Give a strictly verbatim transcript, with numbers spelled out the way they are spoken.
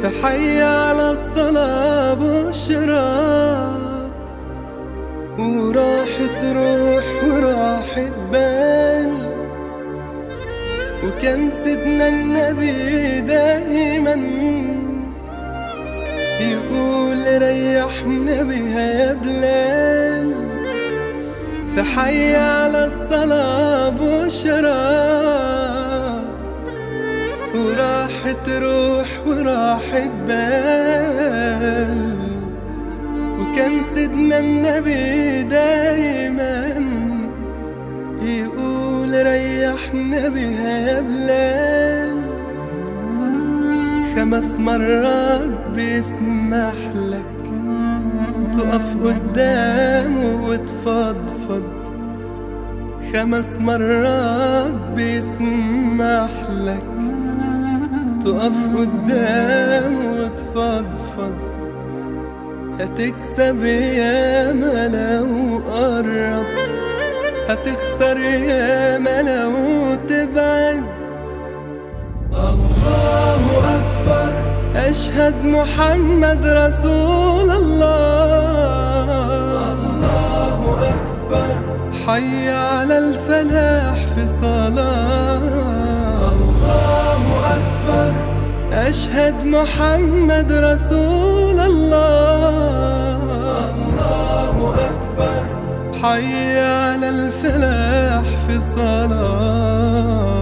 فحي على الصلاة بشرى، وراحت روح وراحت بال. وكان سيدنا النبي دايما يقول ريحنا بها يا بلال. فحي على الصلاة بشرى، وراحت روح وراحت بال. وكان سيدنا النبي دايما يقول ريحنا بها يا بلال. خمس مرات بيسمح لك تقف قدامه وتفضفض. خمس مرات بيسمح لك تقف قدامه وتفضفض. هتكسب ياما لو قربت، هتخسر ياما لو تبعد. الله أكبر، أشهد محمد رسول الله. الله أكبر، حي على الفلاح في صلاة. الله أكبر، أشهد محمد رسول الله. الله أكبر، حي على الفلاح في صلاة.